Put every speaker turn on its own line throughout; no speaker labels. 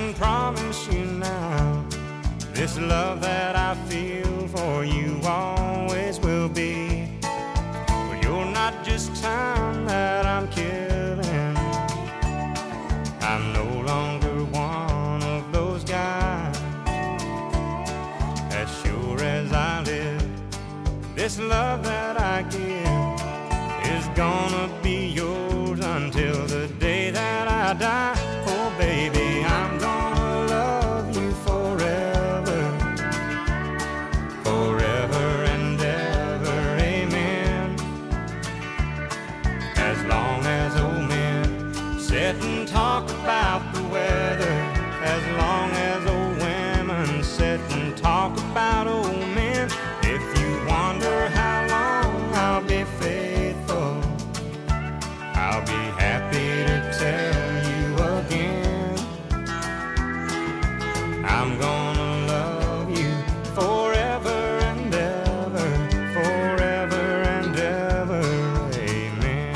can promise you now, this love that I feel for you always will be. But you're not just time that I'm killing. I'm no longer one of those guys. As sure as I live, this love that I give is gonna be yours until the day that I die. Oh baby, I'm gonna love you forever, forever and ever, amen. As long as old men sit and talk about the weather, as long as old women sit and talk about old men, if you wonder how long I'll be faithful, I'll be happy to tell you again. I'm gonna love you forever and ever, forever and ever, amen.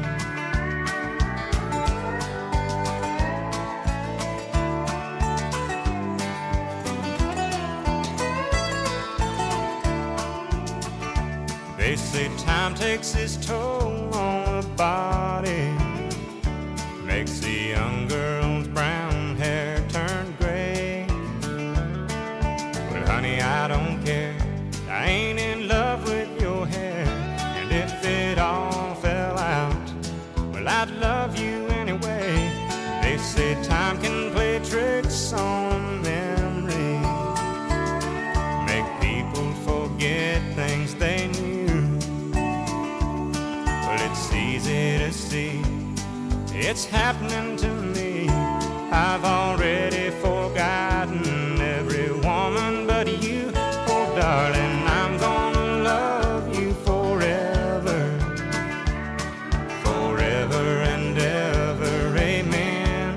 They say time takes its toll on the body, makes the young girl's brown hair turn gray. But honey, I don't care, I ain't in love with your hair. And if it all fell out, well, I'd love you anyway. They say time can play tricks on memory, make people forget things they knew. But it's easy to see, it's happening to me. I've already forgotten every woman but you. Oh darling, I'm gonna love you forever, forever and ever, amen.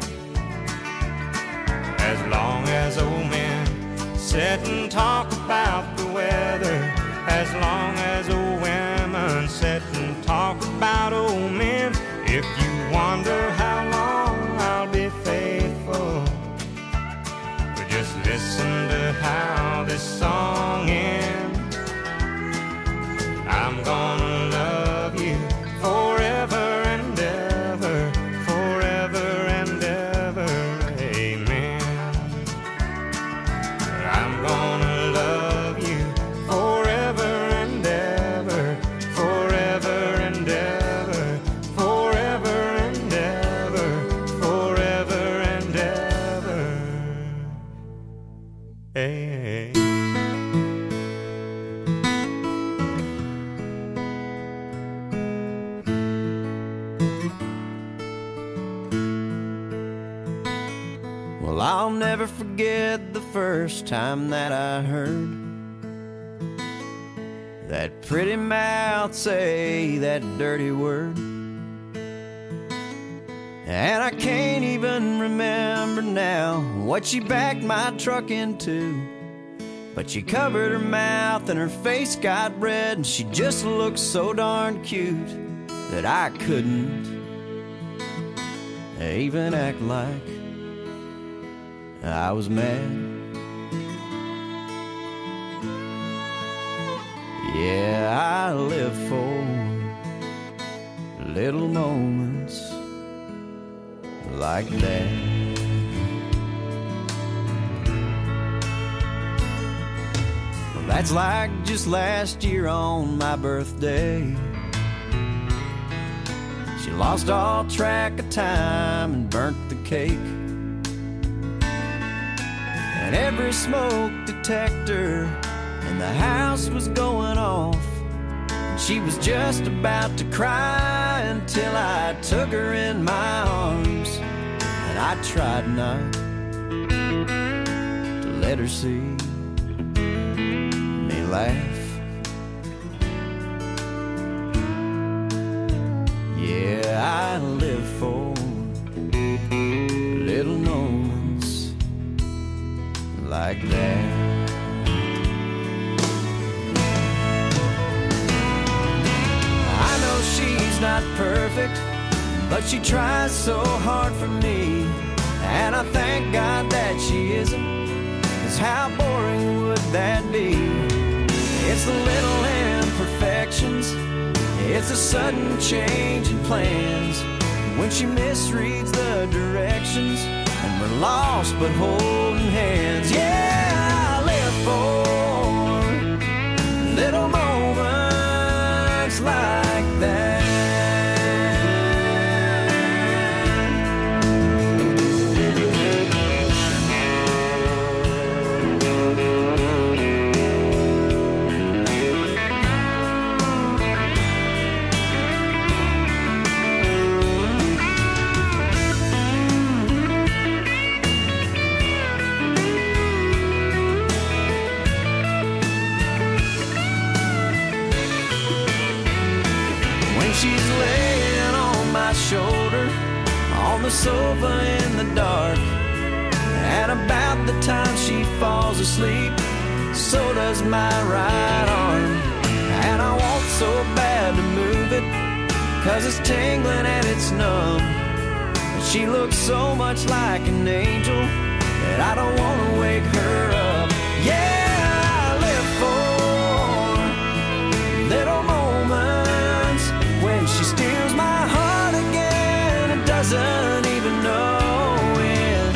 As long as old men sit and talk about the weather, as long as old women sit and talk about old men, if you wonder how long I'll be faithful, but just listen to how this song ends. I'm gonna love you forever and ever, forever and ever, amen. I'm gonna love you forever and ever, forever and ever, forever and ever, forever and ever, amen. Well, I'll never forget the first time that I heard that pretty mouth say that dirty word. And I can't even remember now what she backed my truck into, but she covered her mouth and her face got red, and she just looked so darn cute that I couldn't even act like I was mad. Yeah, I live for little moments like that. Well, that's like just last year on my birthday. She lost all track of time and burnt the cake. And every smoke detector in the house was going off, and she was just about to cry until I took her in my arms, and I tried not to let her see me laugh. Yeah, I live for little moments like that. She's not perfect, but she tries so hard for me, and I thank God that
how boring would that be? It's the little imperfections, it's a sudden change in plans, when she misreads the directions and we're lost but holding hands. Yeah, I live for little moments like that. She's laying on my shoulder on the sofa in the dark, and about the time she falls asleep, so does my right arm. And I want so bad to move it, 'cause it's tingling and it's numb. But she looks so much like an angel that I don't want to wake her up. Yeah, I live for little moments when she steals my heart again and doesn't even know it.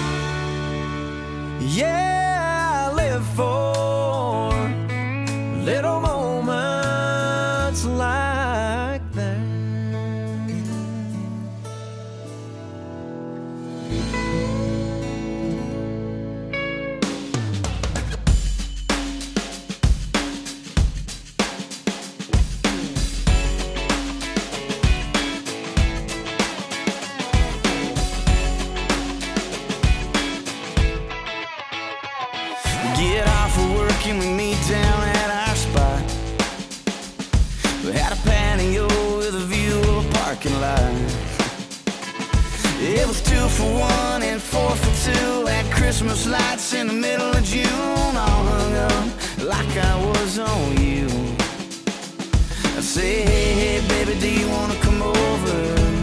Yeah, I live for little moments like that. Get off of work and we meet down at our spot. We had a patio with a view of a parking lot. It was 2 for $1 and 4 for $2 at Christmas lights in the middle of June, all hung up like I was on you. I say, hey, hey, baby, do you wanna come over?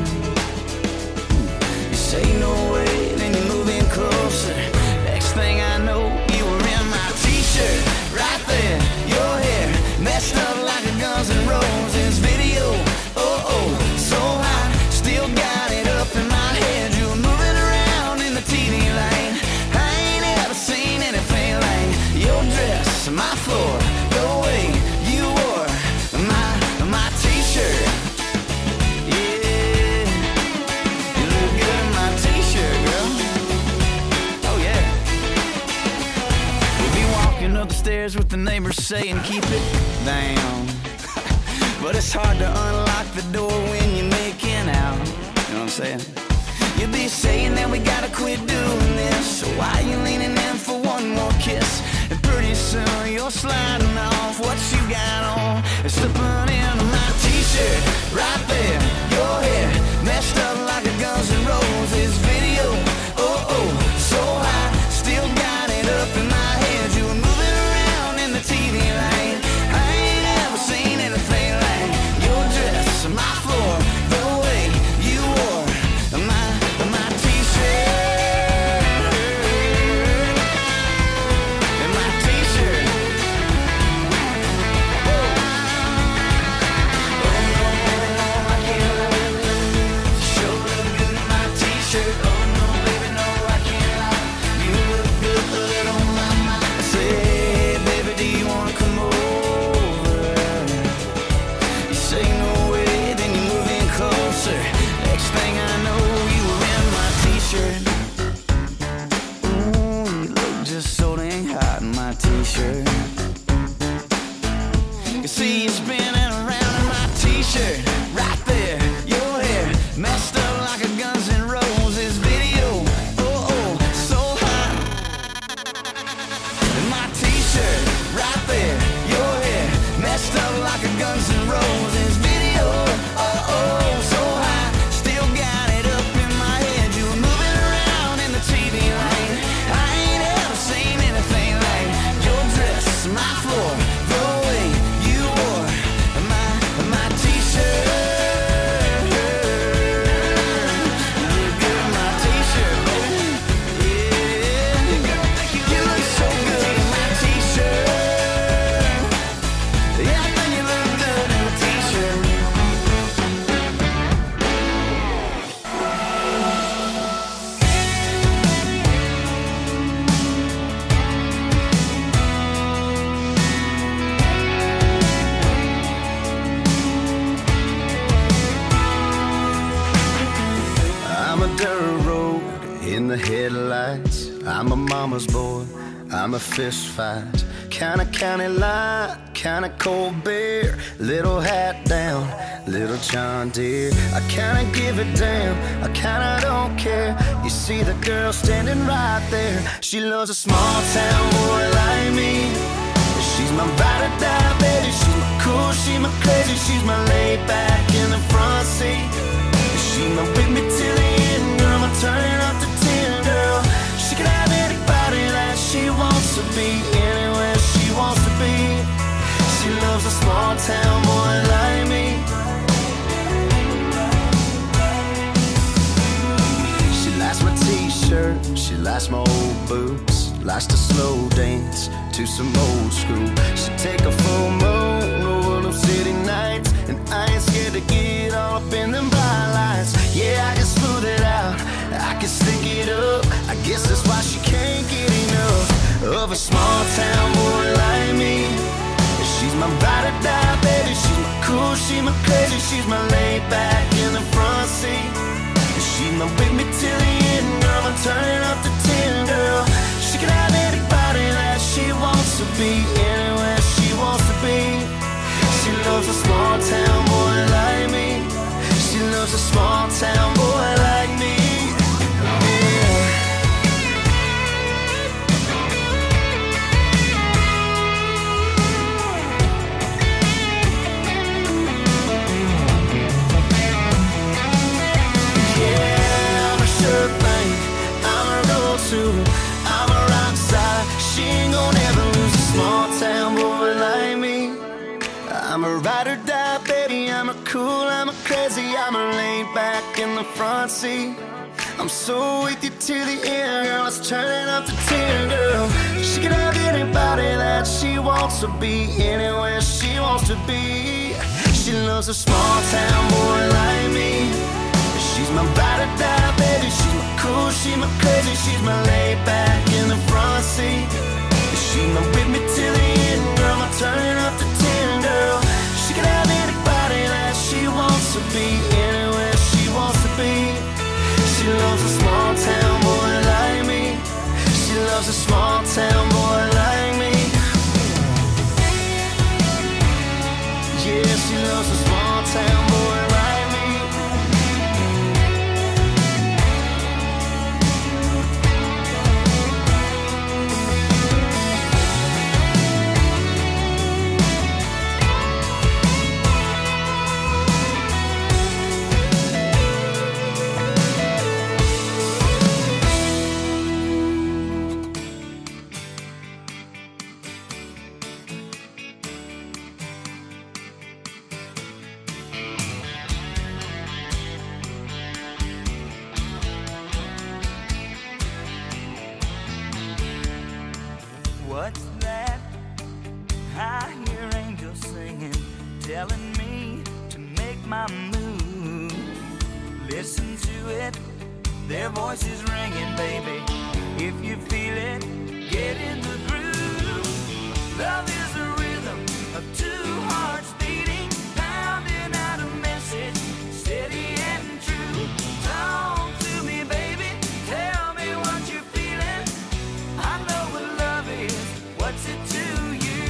You say no way, then you move in closer. Next thing I know, you were in my t-shirt, right there, your hair messed up like a Guns N' Roses video. Oh, oh, so hot, still got it up in my head. You were moving around in the TV light. I ain't ever seen anything like your dress, my floor, the way you wore my t-shirt. Yeah, you look good in my t-shirt, girl. Oh yeah. We'll be walking up the stairs with the neighbors saying keep it down. But it's hard to unlock the door when you're making out. You know what I'm saying? You'll be saying that we gotta quit doing this, so why you leaning in for one more kiss? And pretty soon you're sliding off what you got on and slipping into my t-shirt, right there, your hair messed up like a Guns N' Roses video. Oh, oh, so hot, still got it up in my head. You were moving around in the TV light. I ain't ever seen anything like your dress, my floor, the way you wore my t-shirt, and my t-shirt. Oh no, baby, no, I can't lie. Sure look good in my t-shirt. Oh no, baby, no, I can't lie. You look good on my mind. I say, hey, baby, do you wanna come over? You say no way, then you move in closer. Next thing I know, you were in my t-shirt. Ooh, you look just so dang hot in my t-shirt. You see you spinning around in my t-shirt, right there, your hair messed up like a Guns N' Roses video. Oh, oh, so hot. In my t-shirt, right there, your hair messed up like a Guns N' Roses video. Oh, oh, so hot, still got it up in my head. You were moving around in the TV light. I ain't ever seen anything like your dress, my floor, the way you wore I'm a mama's boy, I'm a fist fight. Kinda county line, kinda cold beer. Little hat down, little John Deere. I kinda give a damn, I kinda don't care. You see the girl standing right there. She loves a small town boy like me. She's my ride or die, baby. She's my cool, she's my crazy. She's my laid back in the front seat. She's my with me till the end, girl. I'm turning up to 10, girl. She can have anybody that she wants to be, anywhere she wants to be. She loves a small town boy like me. She likes my t-shirt, she likes my old boots, likes to slow dance to some old school. She take a full moon over them city nights, and I ain't scared to get all up in them bright lights. Yeah, I can smooth it out, I can stick it up. I guess that's why she can't get enough of a small town boy like me. She's my ride or die, baby. She's my cool, she's my crazy. She's my laid back in the front seat. She's my with me till the end, girl. I'm turning up to 10, girl. She can have anybody that she wants to be, anywhere she wants to be. She loves a small town boy like me. She loves a small town boy like me. I'm a rock star. She ain't gonna ever lose a small town boy like me. I'm a ride or die, baby. I'm a cool, I'm a crazy. I'm a laid back in the front seat. I'm so with you to the end, girl. Let's turn it up to 10, girl. She can have anybody that she wants to be, anywhere she wants to be. She loves a small town boy like me. She's my ride or die, baby. She's my cool, she's my crazy. She's my laid back in the front seat. She's my with me till the end, girl. I'm turning up to 10, girl. She can have anybody that she wants to be, anywhere she wants to be. She loves a small town boy like me. She loves a small town boy like me. Yeah, she loves a small town boy like me.
What's that? I hear angels singing, telling me to make my move. Listen to it, their voices ringing, baby. If you feel it, get in the groove. Love is a rhythm of two hearts beating, pounding out a message, steady and true. Talk to me, baby, tell me what you're feeling. I know what love is, what's it to you?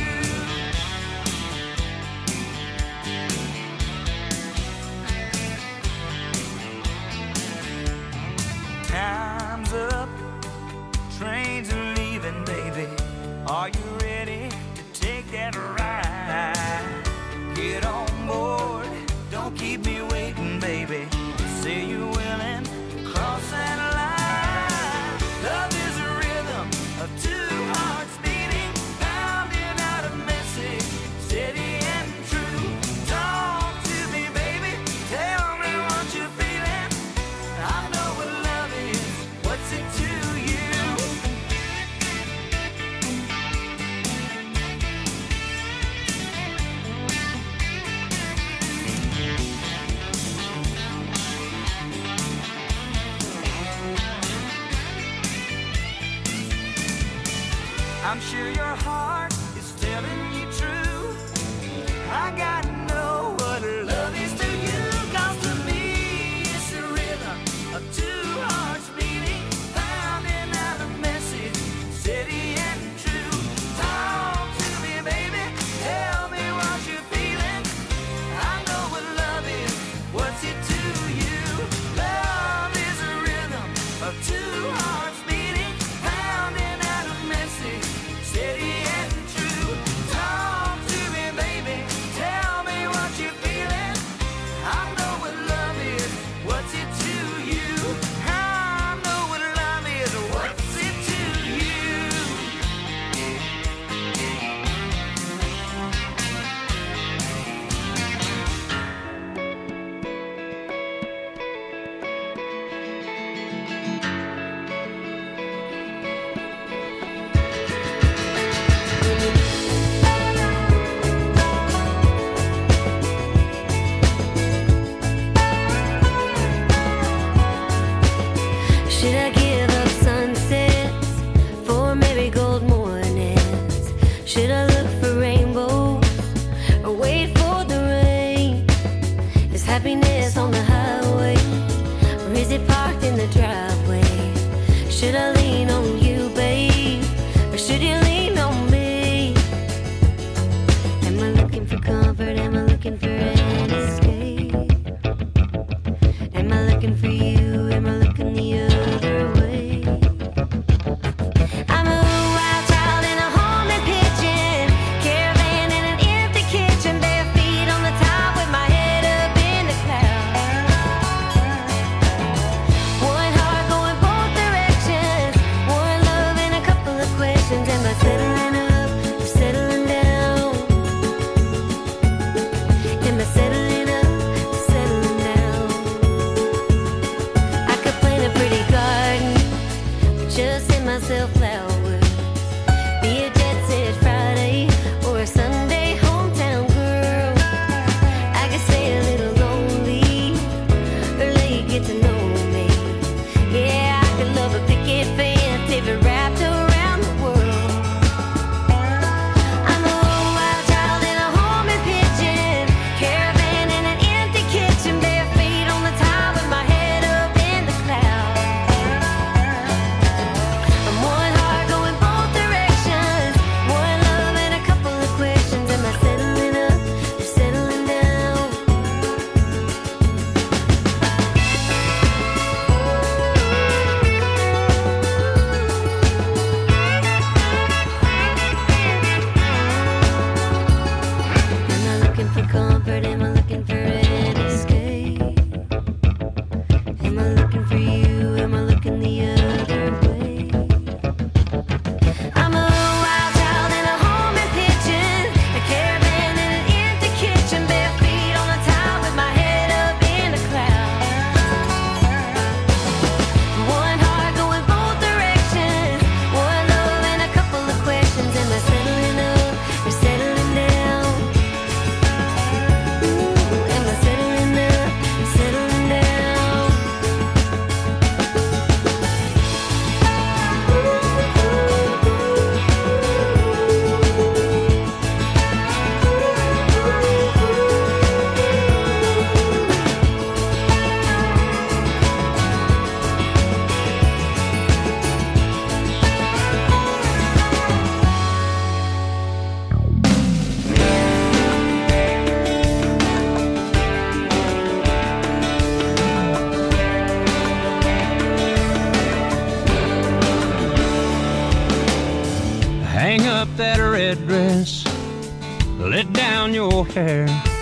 Time's up, trains are leaving, baby. Are you ready to take that ride? Get on board, don't keep me waiting, baby. Say you're willing to cross that line. Love is a rhythm of two hearts beating, pounding out a message, steady and true. Talk to me, baby, tell me what you're feeling. I know what love is, what's it to you? I'm sure your heart is telling you true. I gotta know what love is to you. 'Cause to me it's a rhythm of two hearts beating, pounding out a message.
Should I give up sunsets for marigold mornings? Should I look for rainbows or wait for the rain? Is happiness on the highway or is it parked in the driveway? Should I lean on you, babe, or should you lean on me? Am I looking for comfort? Am I looking for an escape? Am I looking for you? Am I looking the other way? I'm a wild child in a home and pitching, caravan in an empty kitchen, bare feet on the top with my head up in the clouds. One heart going both directions, one love and a couple of questions. Am I settling up or settling down? Am I settling up or settling down? I could plant a pretty garden, just send myself flowers. Be a jet set Friday or a Sunday hometown girl. I could stay a little lonely or let you get to know me. Yeah, I could love a picket fence if it wrapped around the world. I'm a wild child in a home and pitching, caravan in an empty kitchen, bare feet on the top with my head up in the clouds. I'm one heart going both directions, one love and a couple of questions. Am I settling up or settling down? Am I looking for comfort? Am I looking for an escape? Am I looking for you? Am I looking the other way? I'm a wild child in a home and pitching, a caravan in an empty kitchen, bare feet on the top with my head up in the clouds. One heart going both directions, one love and a couple of questions. Am I settling up or settling down? Ooh, am I settling up or settling down?
Hang up that red dress, let down your hair,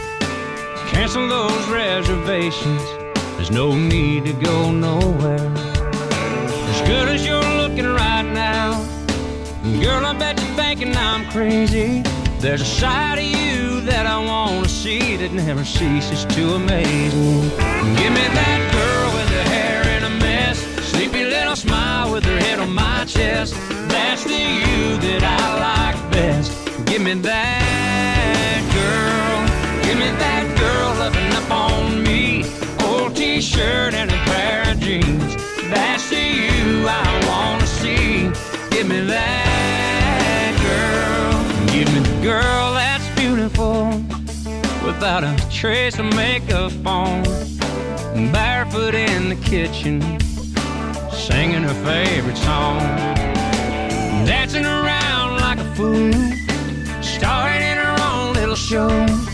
cancel those reservations, there's no need to go nowhere. As good as you're looking right now, girl, I bet you're thinking I'm crazy. There's a side of you that I want to see that never ceases to amaze me. Give me that girl with her hair in a mess, sleepy little smile with her head on my chest. That's the you that I like best. Give me that girl. Give me that girl loving up on me. Old t-shirt and a pair of jeans. That's the you I want to see. Give me that girl. Give me the girl that's beautiful, without a trace of makeup on, barefoot in the kitchen, singing her favorite song, dancing around like a fool, starring in her own little show.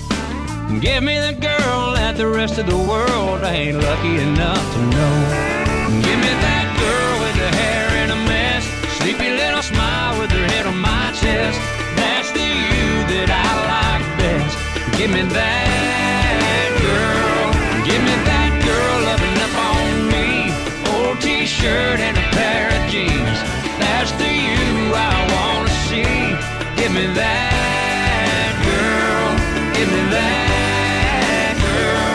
Give me the girl that the rest of the world ain't lucky enough to know. Give me that girl with the hair in a mess, sleepy little smile with her head on my chest. That's the you that I like best. Give me that girl. Give me that girl loving up on me. Old t-shirt and a pair of jeans. That's the you I want to see. Give me that girl. Give me that girl.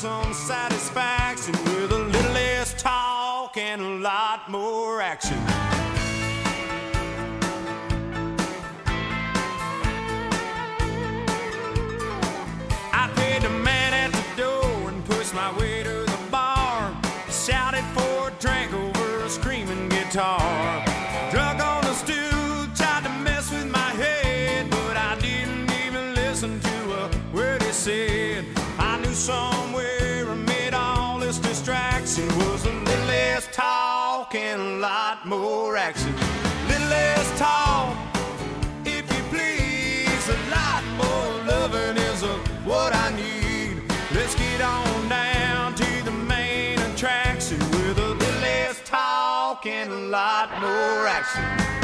some satisfaction with a little less talk and a lot more action. I paid the man at the door and pushed my way to the bar. Shouted for a drink over a screaming guitar. Drug on the stool, tried to mess with my head, but I didn't even listen to a word he said. I knew somewhere amid all this distraction was a little less talk and a lot more action. Little less talk, if you please, a lot more loving is what I need. Let's get on down to the main attraction with a little less talk and a lot more action.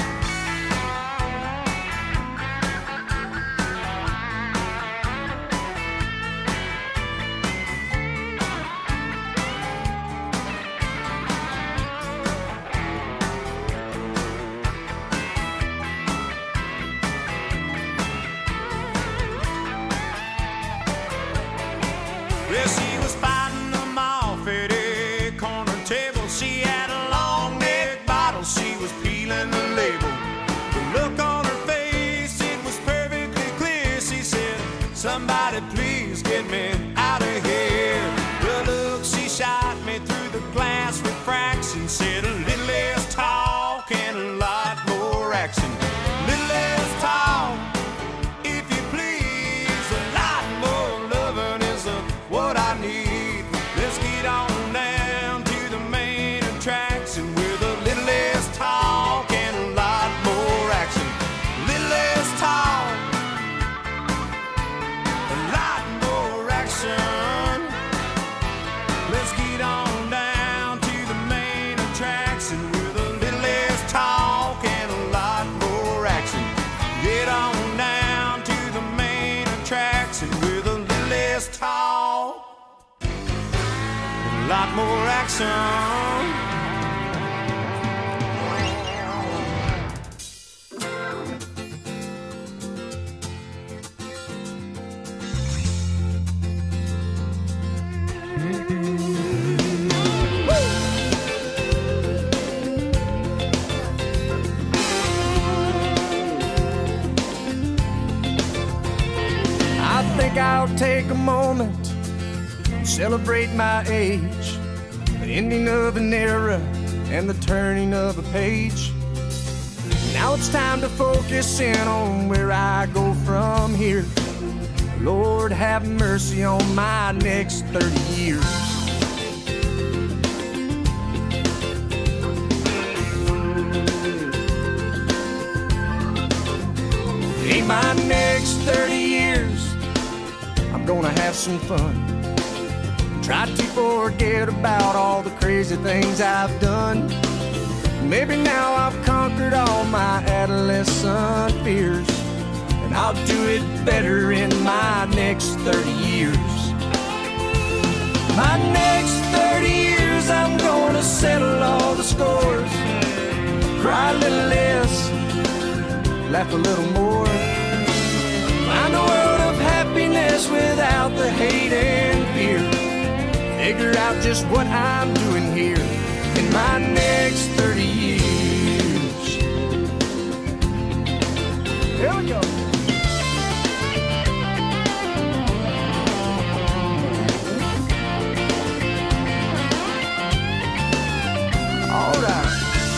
Well, she was fighting them off at a corner table. She had a long neck bottle, she was peeling the label. The look on her face, it was perfectly clear. She said, somebody please get me out of here. The look she shot me through the glass refraction said a little less talk and a lot more action. Little less talk, if you please, a lot more loving is what I need. Let's get on down to the main attraction with a little less talk and a lot more action. Little less talk, a lot more action. Let's get on down to the main attraction with a little less talk and a lot more action. Get on down to the main attraction with a little less talk, a lot more action.
I think I'll take a moment, celebrate my age, the ending of an era and the turning of a page. Now it's time to focus in on where I go from here. Lord, have mercy on my next 30 years. In my next 30 years, I'm gonna have some fun. Try to forget about all the crazy things I've done. Maybe now I've conquered all my adolescent fears, and I'll do it better in my next 30 years. My next 30 years, I'm gonna settle all the scores. Cry a little less, laugh a little more. Find a world of happiness without the hate and fear. Figure out just what I'm doing here in my next 30 years. Here we go. All right.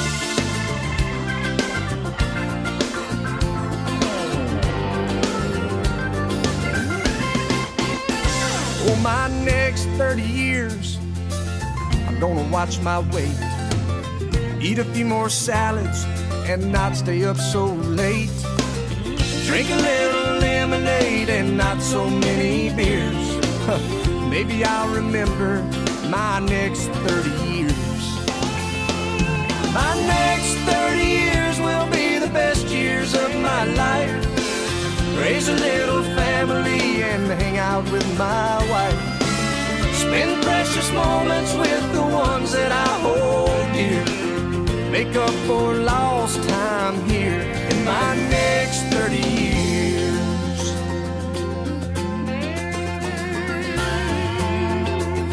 For my next 30 years, I'm gonna watch my weight, eat a few more salads and not stay up so late, drink a little lemonade and not so many beers. Maybe I'll remember my next 30 years. My next 30 years will be the best years of my life. Raise a little family and hang out with my wife. Spend precious moments with the ones that I hold dear. Make up for lost time here in my next 30 years.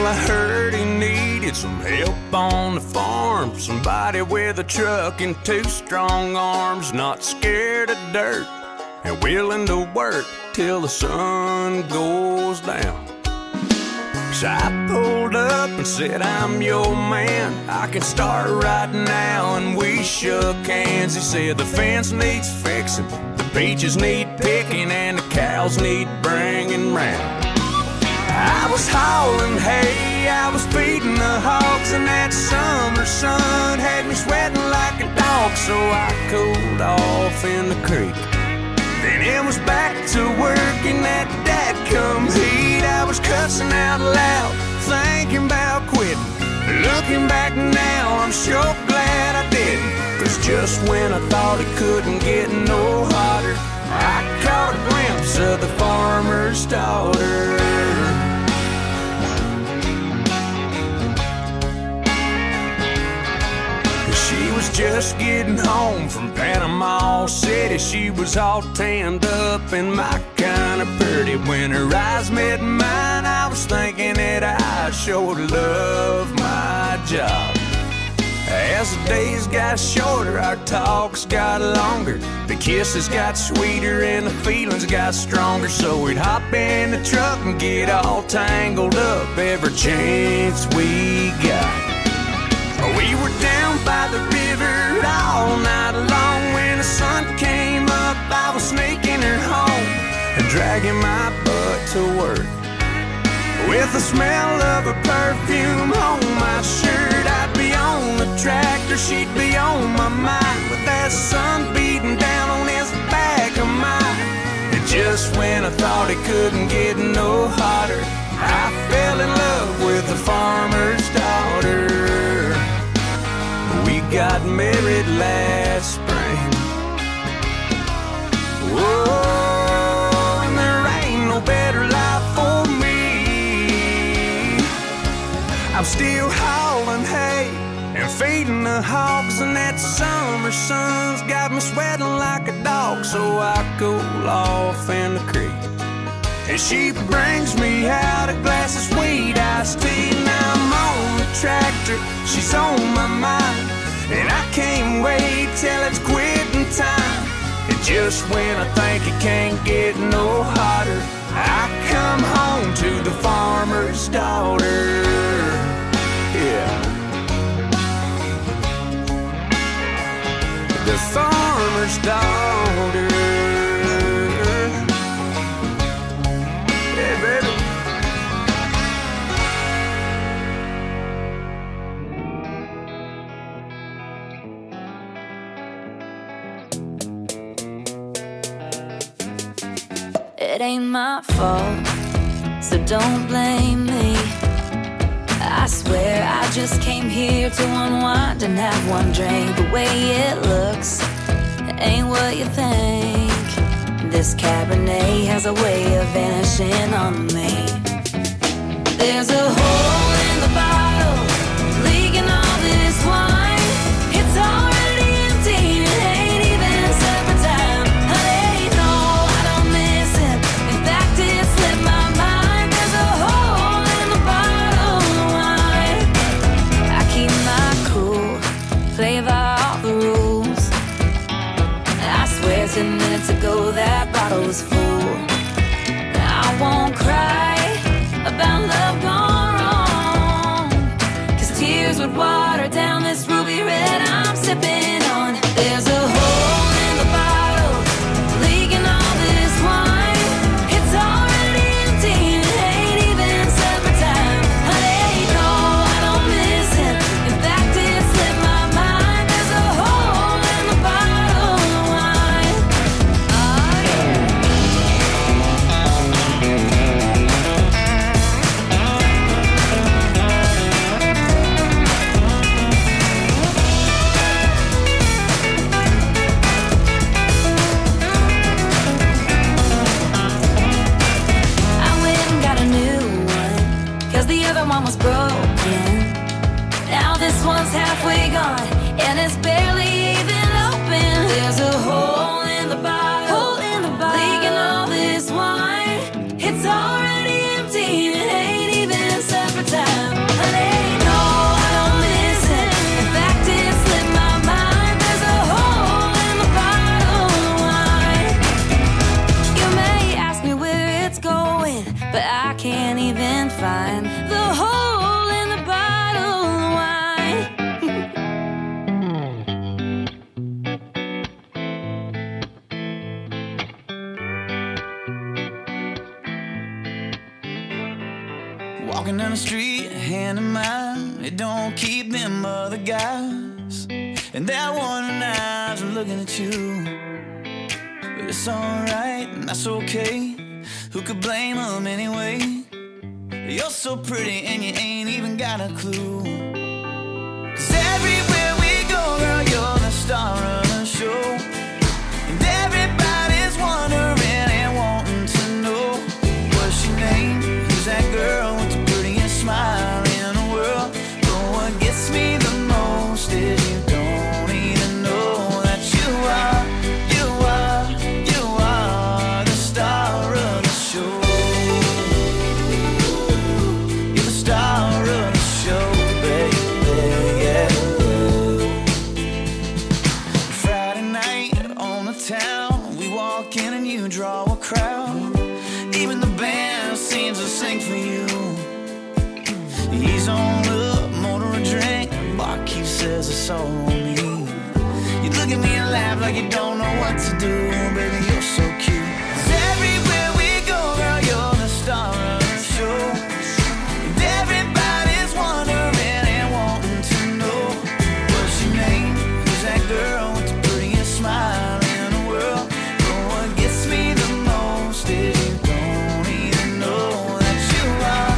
I heard he needed some help on the farm. Somebody with a truck and 2 strong arms, not scared of dirt and willing to work till the sun goes down. So I pulled up and said, I'm your man, I can start right now. And we shook hands. He said the fence needs fixing, the peaches need picking, and the cows need bringing round. I was hauling hay, I was feeding the hogs, and that summer sun had me sweating like a dog. So I cooled off in the creek, then it was back to work in that dadgum heat. I was cussing out loud, thinking about quitting. Looking back now, I'm sure glad I didn't. Cause just when I thought it couldn't get no hotter, I caught a glimpse of the farmer's daughter. She was just getting home from Panama City. She was all tanned up and my kind of pretty. When her eyes met mine, I was thinking that I sure love my job. As the days got shorter, our talks got longer. The kisses got sweeter and the feelings got stronger. So we'd hop in the truck and get all tangled up every chance we got. We were down by the river all night long. When the sun came up, I was sneaking her home and dragging my butt to work. With the smell of her perfume on my shirt, I'd be on the tractor, she'd be on my mind, with that sun beating down on this back of mine. And just when I thought it couldn't get no hotter, I fell in love with the farmer's daughter. We got married last spring. Whoa, and there ain't no better life for me. I'm still hauling hay and feeding the hogs, and that summer sun's got me sweating like a dog. So I cool off in the creek, and she brings me out a glass of sweet iced tea. Now I'm on the tractor, she's on my mind, and I can't wait till it's quitting time. And just when I think it can't get no hotter, I come home to the farmer's daughter. Yeah, the farmer's daughter. Yeah, baby.
It ain't my fault, so don't blame me. I swear I just came here to unwind and have one drink. The way it looks ain't what you think. This Cabernet has a way of vanishing on me. There's a hole in the bottle, leaking all this wine. It's already empty, it ain't even supper time. Honey, no, I don't miss it. In fact, it slipped my mind. There's a hole in the bottle of wine. I keep my cool, play by all the rules. I swear 10 minutes ago that bottle was full. I won't cry about love gone wrong, 'cause tears would water down this ruby red I'm sipping on. There's a hole in the bottle, leaking all this wine. It's already empty, it ain't even supper time. Honey, no, I don't miss it. In fact, it slipped my mind. There's a hole in the bottle of wine. Oh yeah. I went and got a new one, 'cause the other one was broken. Now this one's halfway gone, and it's barely even open. There's a hole in the bottle, leaking all this wine. It's already empty, it ain't even supper time.
Walking down the street, hand in mine. It don't keep them other guys. And that one eyes are looking at you. But it's alright, and that's okay. Who could blame them anyway? You're so pretty and you ain't even got a clue. 'Cause everywhere we go, girl, you're the star of the show. And everybody's wondering and wanting to know, what's your name? Who's that girl with the prettiest smile in the world? But what gets me the most is you don't even know that you are the star of the show. You're the star of the show, baby, yeah. Friday night on the town, we walk in and you draw a crowd. Even the band seems to sing for you. He's on up, motor a drink. Barkeep says it's all on me. You look at me and laugh like you don't know what to do. Baby, you're so cute. 'Cause everywhere we go, girl, you're the star of the show. And everybody's wondering and wanting to know, what's your name? Who's that girl with the prettiest smile in the world? But what gets me the most is you don't even know that you are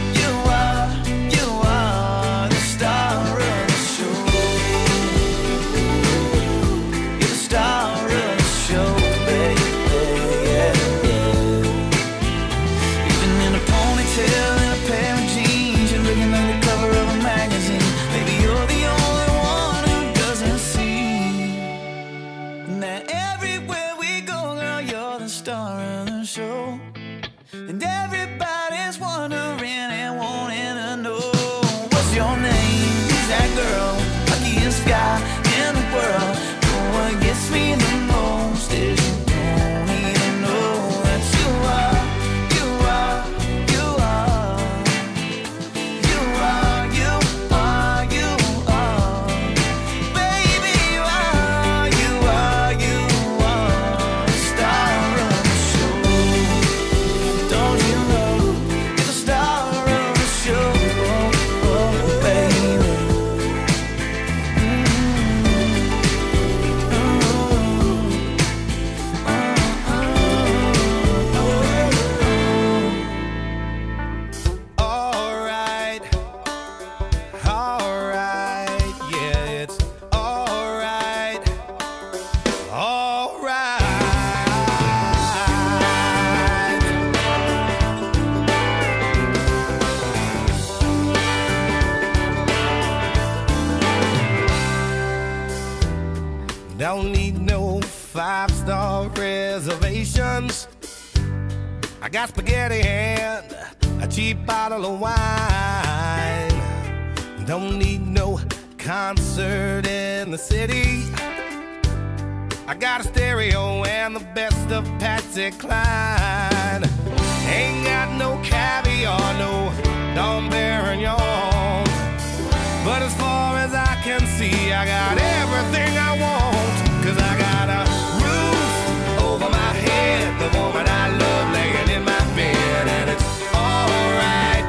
the star of the show. You're the star of the show, baby, yeah. Even in a ponytail and a pair of jeans, you're looking like the cover of a magazine. Baby, you're the only one who doesn't see that everywhere we go, girl, you're the star of the show. And everybody's wondering and wanting to know, what's your name? Who's that girl? Luckiest guy in the world. But what gets me the most is you don't even know that you are baby, you are the star of the show. Don't you know you're the star of the show, baby?
Alright, yeah, it's alright. Don't need no 5-star reservations. I got spaghetti and a cheap bottle of wine. Don't need no concert in the city. I got a stereo and the best of Patsy Cline. Ain't got no caviar, no Dom Perignon. But as far as I can see, I got everything I want. 'Cause I got a roof over my head, the woman I love laying in my bed. And it's alright,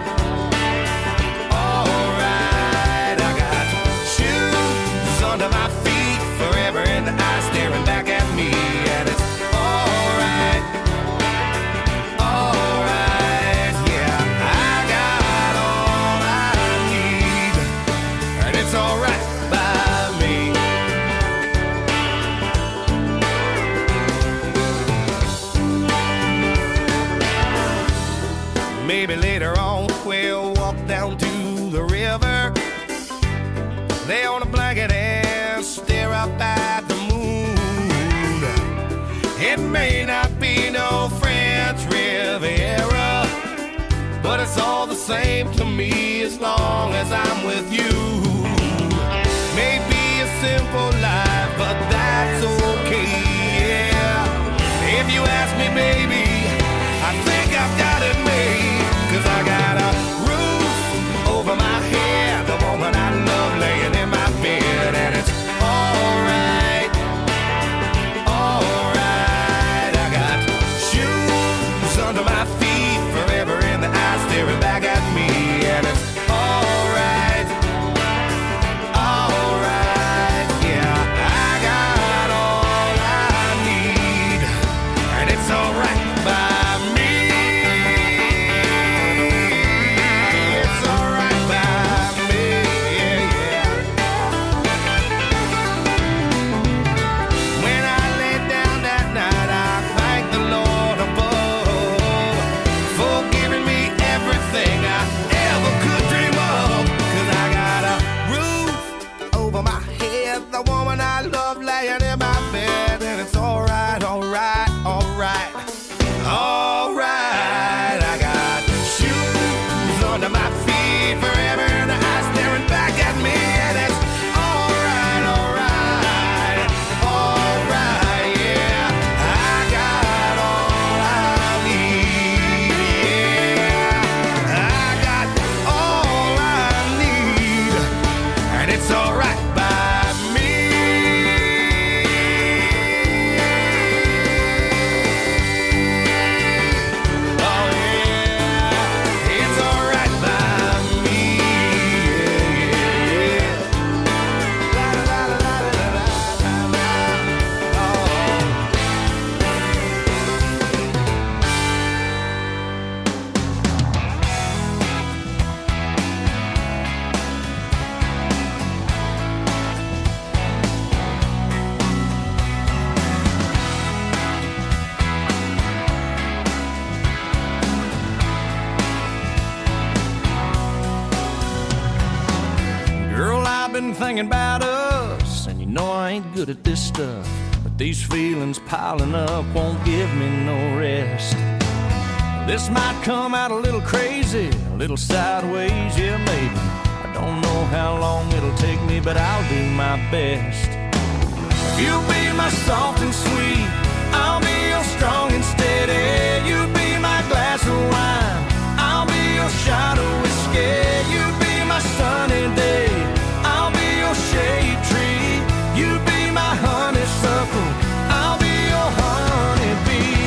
alright. I got shoes under my feet, forever in the eyes staring back at me. And it's alright, alright, yeah. I got all I need, and it's alright by me. Maybe later on we'll walk down to the river, lay on a blanket and stare up at the moon. It may not be no French Riviera, but it's all the same to me as long as I'm with you. Maybe a simple life, but that's okay, yeah. If you ask me, baby, I think I've got it made. 'Cause I got a roof over my head, the woman I love laying in my bed. And it's alright, alright. I got shoes under my feet, forever in the eyes staring back at me.
thinking about us, and you know I ain't good at this stuff, but these feelings piling up won't give me no rest. This might come out a little crazy, a little sideways, yeah maybe. I don't know how long it'll take me, but I'll do my best. You'll be my soft and sweet, I'll be your strong and steady. You be my glass of wine, I'll be your shot of whiskey. You be my sunny day, I'll be your shade tree. You be my honeysuckle, I'll be your honeybee.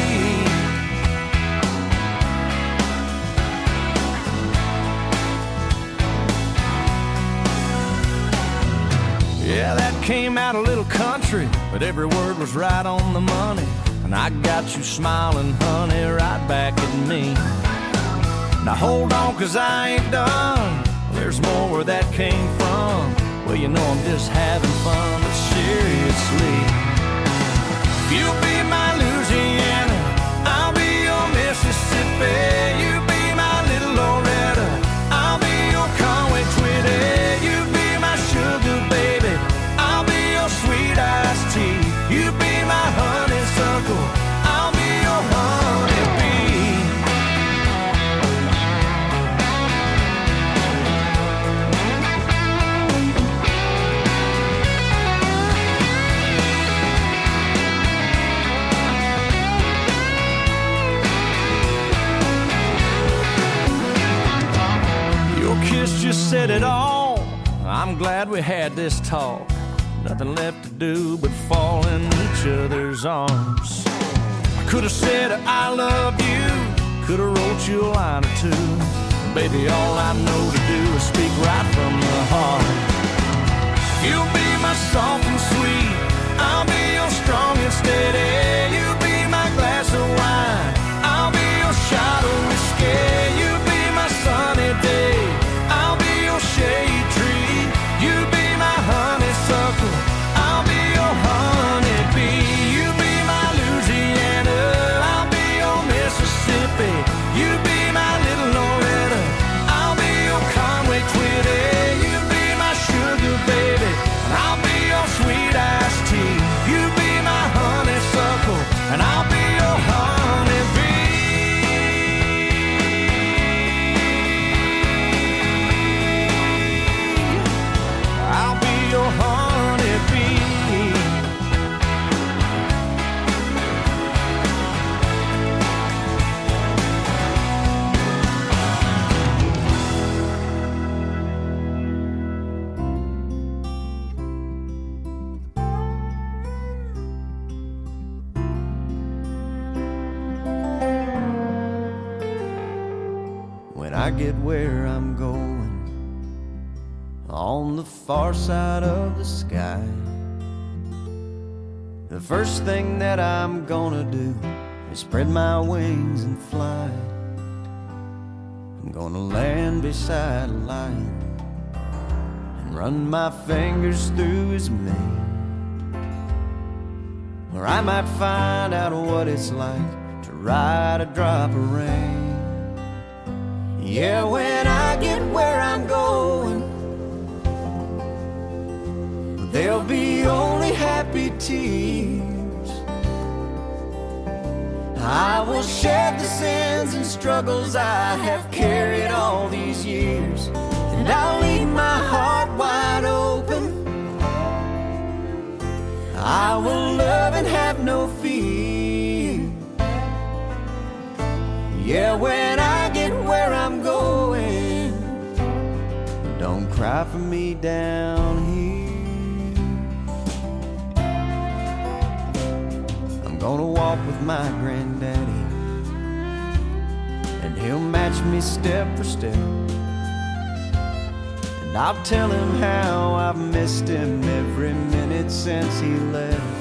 Yeah, that came out a little country, but every word was right on the money. And I got you smiling, honey, right back at me. Now hold on, 'cause I ain't done. There's more where that came from. Well, you know I'm just having fun, but seriously. You'll be my Louisiana, I'll be your Mississippi. You be my little Loretta, I'll be your Conway Twitty. You be my sugar baby, I'll be your sweet iced tea. You be my honeysuckle, I'll be your honeybee. Your kiss just said it all. I'm glad we had this talk. Nothing left to do but fall in each other's arms. I could have said I love you, could have wrote you a line or two. Baby, all I know to do is speak right from the heart. You'll be my soft and sweet, I'll be your strong and steady. You be my glass of wine, I'll be your shot of whiskey. You be my sunny day, I'll be your shade tree. You be my honeysuckle, I'll be your honeybee. You be my Louisiana, I'll be your Mississippi. You be my little Loretta, I'll be your Conway Twitty. You be my sugar baby, I'll be your sweet iced tea. You be my honeysuckle, and I'll be your honeybee. I'll be your honeybee. When I get where I'm going, on the far side of the sky, the first thing that I'm gonna do is spread my wings and fly. I'm gonna land beside a lion and run my fingers through his mane, or I might find out what it's like to ride a drop of rain. Yeah, when I get where I'm going, there'll be only happy tears. I will shed the sins and struggles I have carried all these years, and I'll leave my heart wide open. I will love and have no fear. Yeah, when I get where I'm going, don't cry for me down here. I'm gonna walk with my granddaddy, and he'll match me step for step. And I'll tell him how I've missed him every minute since he left.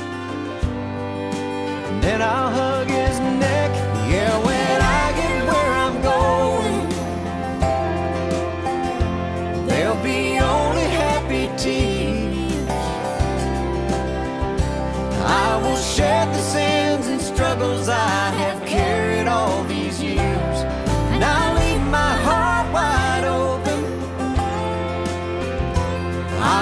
And then I'll hug his neck. Yeah, when I get where I'm going, there'll be only happy tears. I will shed the sins and struggles I have carried all these years, and I'll leave my heart wide open.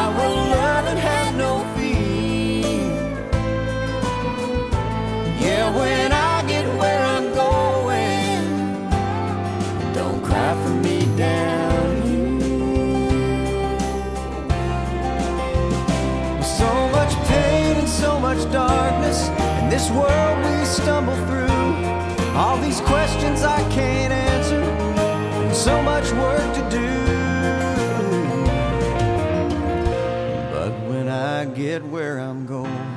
All these questions I can't answer, and so much work to do. But when I get where I'm going,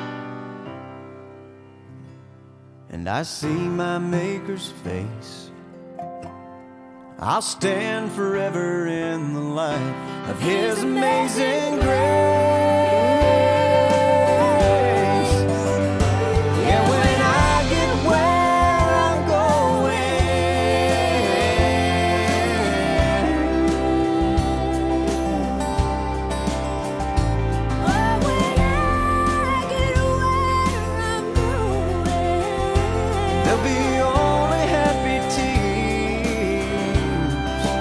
and I see my Maker's face, I'll stand forever in the light of His amazing grace. Yeah, when I get where I'm going, there'll be only happy tears.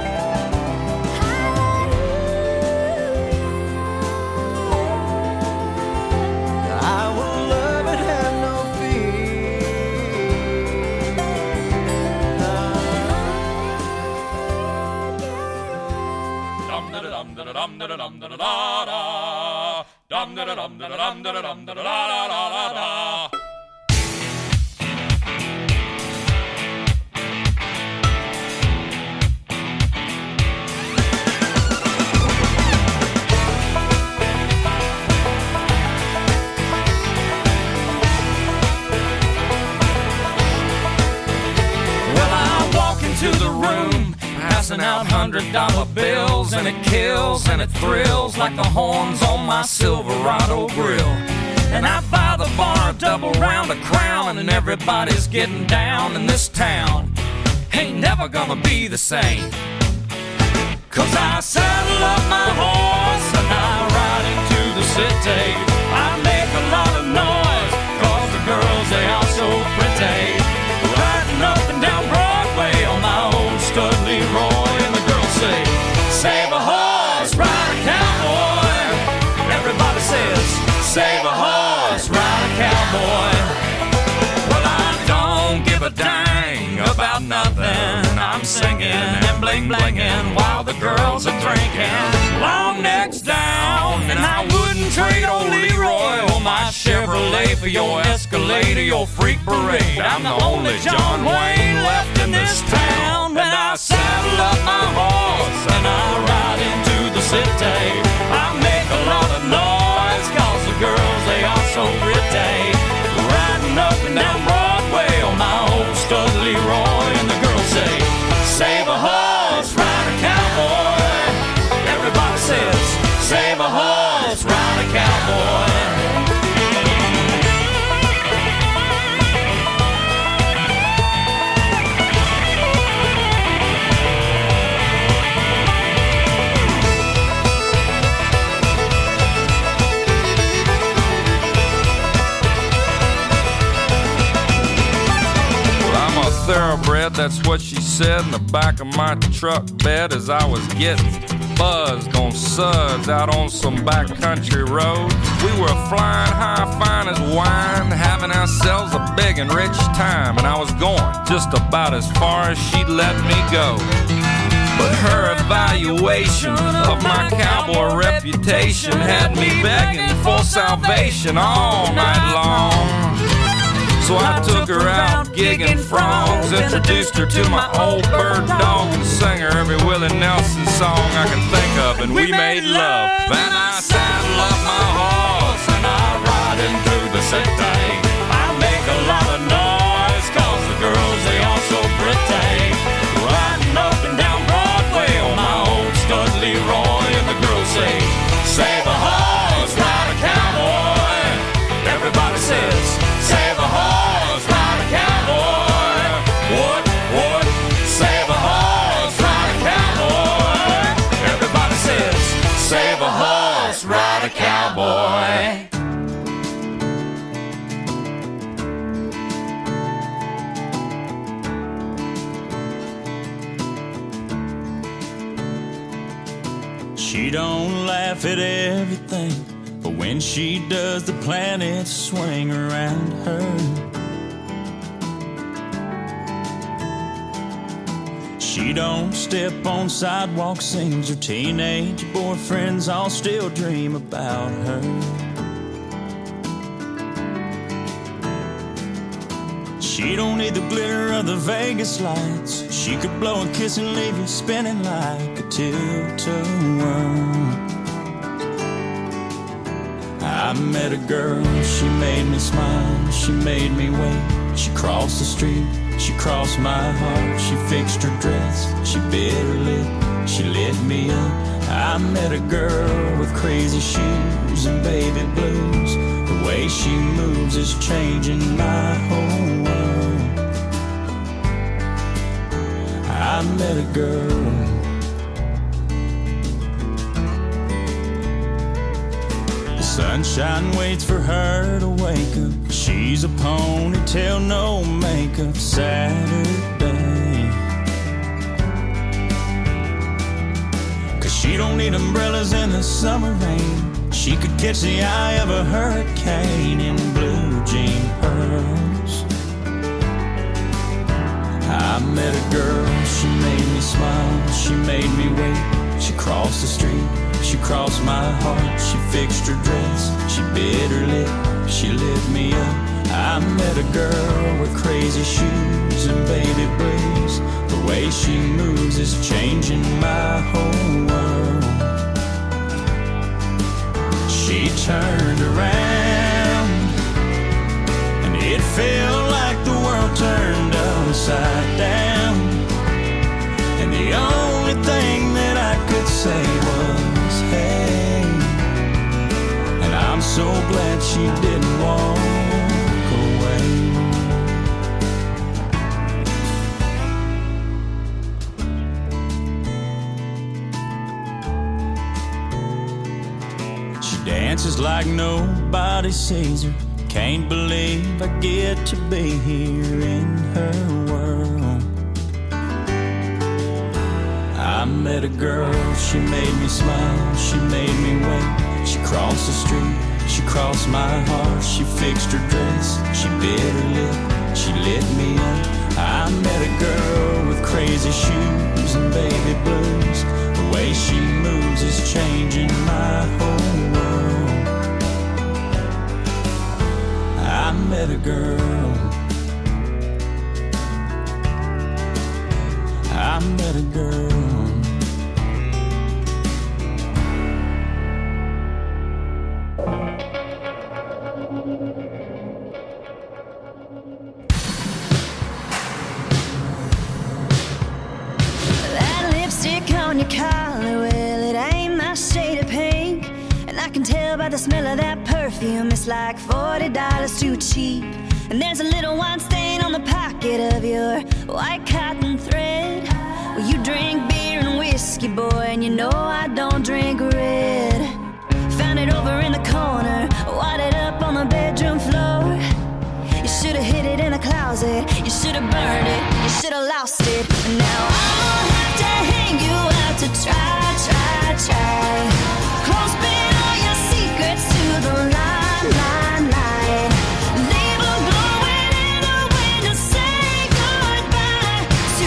I will love and have no
Well, I walk into the room, passing out $100 bills, and it kills and it thrills like the horns on my Silverado grill. And I buy the bar a double round of Crown, and everybody's getting down in this town. Ain't never gonna be the same, 'cause I saddle up my horse and I ride into the city. I make a lot of noise, 'cause the girls, they are so pretty. Riding up and down Broadway on my old stud Leroy, and the girls say, save a horse, ride a cowboy. Everybody says, save a horse, ride a cowboy. Well, I don't give a dang about nothing. I'm singing and bling-blinging while the girls are drinking. Long necks down, and I wouldn't trade old Leroy or my Chevrolet for your Escalade or your freak parade. I'm the only John Wayne left in this town. And I saddle up my horse and I ride into the city. I make a lot of noise, 'cause the girls, they are so pretty. Riding up and down Broadway on my old stud Leroy, and the girls say, save a horse, ride a cowboy. Everybody says, save a horse, ride a cowboy. Thoroughbred, that's what she said in the back of my truck bed as I was getting buzzed on suds out on some backcountry road. We were flying high, fine as wine, having ourselves a big and rich time, and I was going just about as far as she'd let me go. But her evaluation of my cowboy reputation had me begging for salvation all night long. So I took her out gigging frogs, introduced her to my old bird dog, and sang her every Willie Nelson song I could think of, and we made love. Then I saddle up my horse and I ride into the city. I make a lot of noise, 'cause the girls, they are so pretty. Riding up and down Broadway on my old stud Leroy, and the girls say, save a horse, ride a cowboy. Everybody says, save a horse, ride a cowboy. What? Save a horse, ride a cowboy. Everybody says, save a horse, ride a cowboy.
She don't laugh at everything, but when she does, the planets swing around her. She don't step on sidewalks, seems her teenage boyfriends all still dream about her. She don't need the glitter of the Vegas lights. She could blow a kiss and leave you spinning like a tilt-a-whirl. I met a girl, she made me smile, she made me wait. She crossed the street, she crossed my heart. She fixed her dress, she bit her lip, she lit me up. I met a girl with crazy shoes and baby blues. The way she moves is changing my whole world. I met a girl. The sunshine waits for her to wake up. She's a ponytail, no makeup Saturday. 'Cause she don't need umbrellas in the summer rain. She could catch the eye of a hurricane in blue jean pearls. I met a girl, she made me smile, she made me wait. She crossed the street, she crossed my heart. She fixed her dress, she bit her lip, she lit me up. I met a girl with crazy shoes and baby blues. The way she moves is changing my whole world. She turned around and it felt like the world turned upside down. And the only thing that I could say was, hey. And I'm so glad she didn't walk away. She dances like nobody sees her. Can't believe I get to be here in her world. I met a girl, she made me smile, she made me wait. She crossed the street, she crossed my heart. She fixed her dress, she bit her lip, she lit me up. I met a girl with crazy shoes and baby blues. The way she moves is changing my whole world. I met a girl. I met a girl.
That lipstick on your collar, well, it ain't my shade of pink. And I can tell by the smell of that perfume, it's like $40 too cheap. And there's a little wine stain on the pocket of your white cotton thread. Well, you drink beer and whiskey, boy, and you know I don't drink red. Found it over in the corner, wadded up on the bedroom floor. You should've hid it in a closet, you should've burned it, you should've lost it. And now I'll have to hang you out to try. Close bin all your secrets to the line. Leave a glowing in the wind to say goodbye to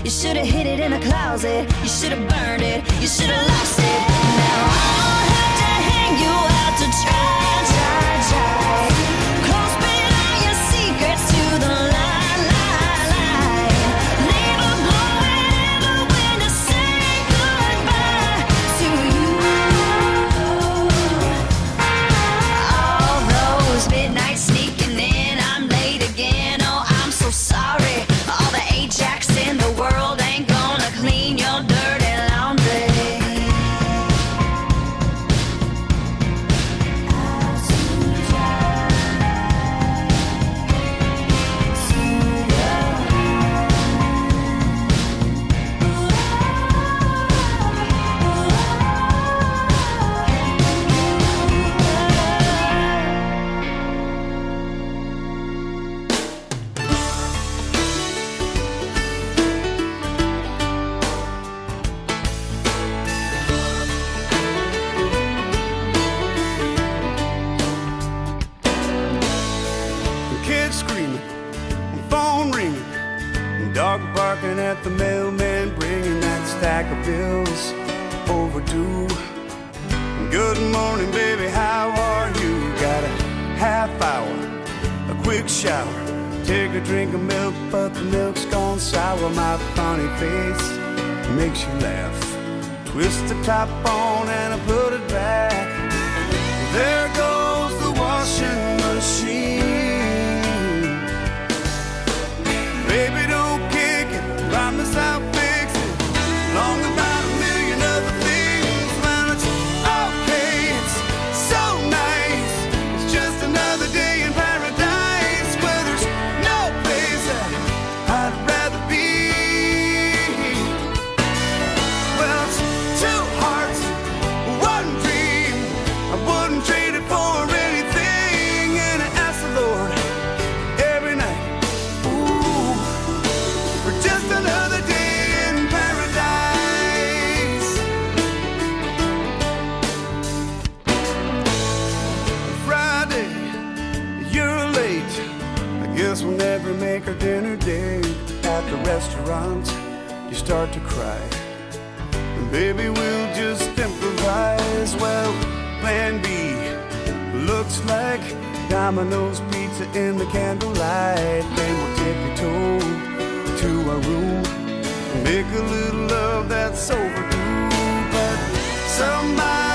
You should have hid it in a closet. You should have burned it. You should have lost it. Now I'll have to hang you out to dry. Close behind your secrets to the light. Leave a blowing ever when to say goodbye to you. All those midnights sneaking in, I'm late again. Oh, I'm so sorry. All the Ajax in the world ain't gonna clean your dirty laundry.
Kids screaming, phone ringing, dog barking at the mailman, bringing that stack of bills overdue. Good morning, baby, how are you? Got a half hour, a quick shower, take a drink of milk, but the milk's gone sour. My funny face makes you laugh. Twist the top on and I put it back. There goes the washing machine. Baby, don't kick it, promise I'll fix it. Long about a million other things. Well, it's okay, it's so nice. It's just another day in paradise where there's no place that I'd rather be. Well, it's two hearts, one dream. I wouldn't trade it for anything. And I ask the Lord every night, for just another day in paradise. Friday, you're late. I guess we'll never make our dinner date. At the restaurant, you start to cry. And baby, we'll just improvise. Well, plan B looks like Domino's pizza in the candlelight. Then we'll tippy-toe to our room, make a little love that's overdue. But somebody